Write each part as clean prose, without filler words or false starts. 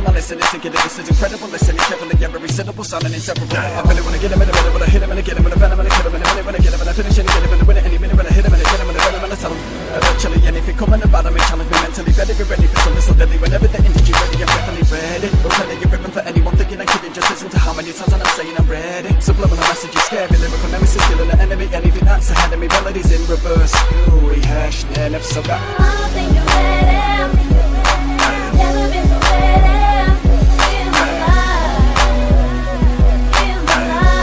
my listen, it's thinking that this is incredible. Listening carefully, every syllable sounding inseparable. I really wanna get him in the middle, when I hit him and I get him with a venom and I kill him in a minute when I get him and I finish and I get him and I win it any minute when I hit him and I get him and I venom and I tell him. Eventually anything coming about him and challenge me mentally. Better be ready for something so deadly. Whenever the industry ready, I'm definitely ready. But plenty of ripping for anyone thinking I'm kidding. Just listen to how many times I'm saying I'm ready. Subliminal messages, scary lyrical nemesis, killing the enemy. Anything that's ahead of me, melodies in reverse. Ooh, rehash, never so bad. I think you're ready. Never been so ready. In my life. In my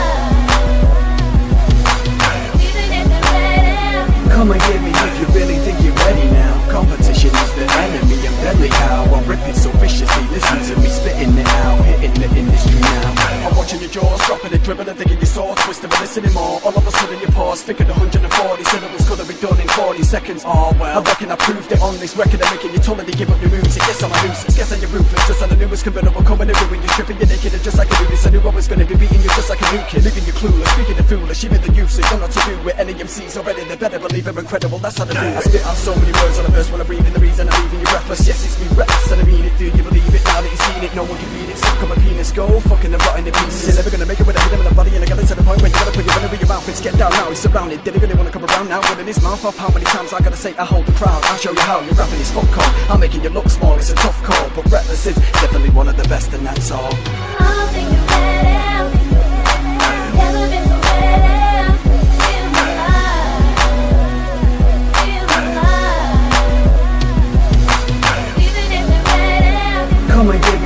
life. Even if they're ready. Come and get me if you really think you're ready now. Competition is the enemy and deadly how I'm ripping so viciously. Listen to me spitting it out, hitting the industry now. I'm watching your jaws, dropping it, dribbling, thinking you're sore, twisting but listening more. All of a sudden you pause, thinking 140 syllables could have been done in 40 seconds. Oh well, I reckon I proved it on this record. I'm making you tolerate to give up your moves. Guess I'm a nuisance, guess I'm ruthless. Just on the newest convertible coming and ruin you, stripping you naked and just like a nudist. I knew I was gonna be beating you just like a new kid, leaving you clueless, speaking the foolish, even the useless. Don't know what to do with any MCs already. They better believe I'm incredible. That's how they do. I spit out so many words on the verse when I breathe in the reason I'm leaving you breathless. Yes, it's me reckless and I mean it. Do you believe it now that you've seen it? No one can beat it. Suck on my penis, go fucking and rotting in pieces. You're never gonna make it with a hit in the body, and I got it to the point where you gotta put your money where your mouth is. Get down now, he's surrounded. Did he really wanna come around now? Running his mouth off. How many times I gotta say I hold the crowd? I'll show you how your rapping is fuck call. I'm making you look small, it's a tough call, but reckless is definitely one of the best, and that's all. I think you're ready. Never been so ready. In my life. In my life. Even if they're ready. Come and give